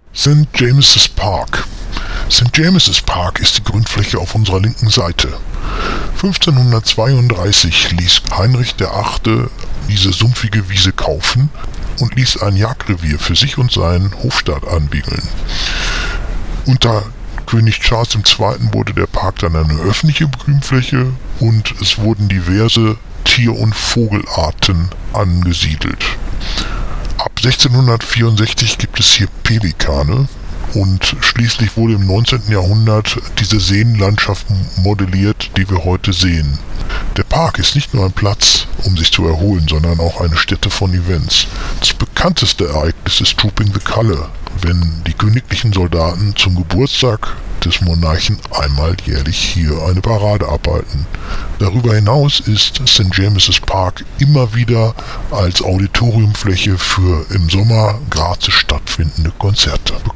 St. James's Park. St. James's Park ist die Grünfläche auf unserer linken Seite. 1532 ließ Heinrich VIII. Diese sumpfige Wiese kaufen und ließ ein Jagdrevier für sich und seinen Hofstaat anwiegeln. Unter König Charles II. Wurde der Park dann eine öffentliche Grünfläche und es wurden diverse Tier- und Vogelarten angesiedelt. Ab 1664 gibt es hier Pelikane und schließlich wurde im 19. Jahrhundert diese Seenlandschaft modelliert, die wir heute sehen. Der Park ist nicht nur ein Platz, um sich zu erholen, sondern auch eine Stätte von Events. Das bekannteste Ereignis ist Trooping the Colour, wenn die königlichen Soldaten zum Geburtstag des Monarchen einmal jährlich hier eine Parade abhalten. Darüber hinaus ist St. James's Park immer wieder als Auditoriumfläche für im Sommer gratis stattfindende Konzerte bekannt.